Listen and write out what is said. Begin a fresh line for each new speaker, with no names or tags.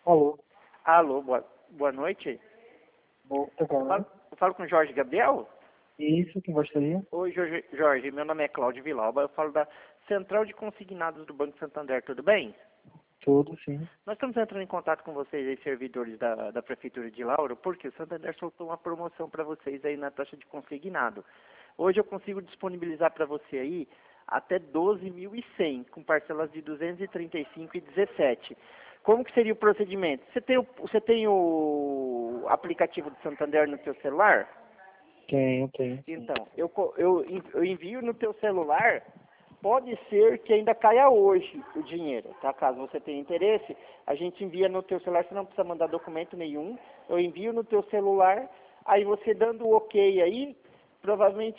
Alô,
Alô, boa noite.
tá falando?
Eu falo com o Jorge Gabriel?
Isso, que gostaria?
Oi, Jorge, meu nome é Cláudio Vilauba, eu falo da Central de Consignados do Banco Santander, tudo bem?
Tudo, sim.
Nós estamos entrando em contato com vocês aí, servidores da Prefeitura de Lauro, porque o Santander soltou uma promoção para vocês aí na taxa de consignado. Hoje eu consigo disponibilizar para você aí até 12.100, com parcelas de 235,17. Como que seria o procedimento? Você tem o aplicativo do Santander no seu celular?
Tenho, sim.
Então, eu envio no teu celular, pode ser que ainda caia hoje o dinheiro, tá? Caso você tenha interesse, a gente envia no teu celular, você não precisa mandar documento nenhum, eu envio no teu celular, aí você dando o ok aí, provavelmente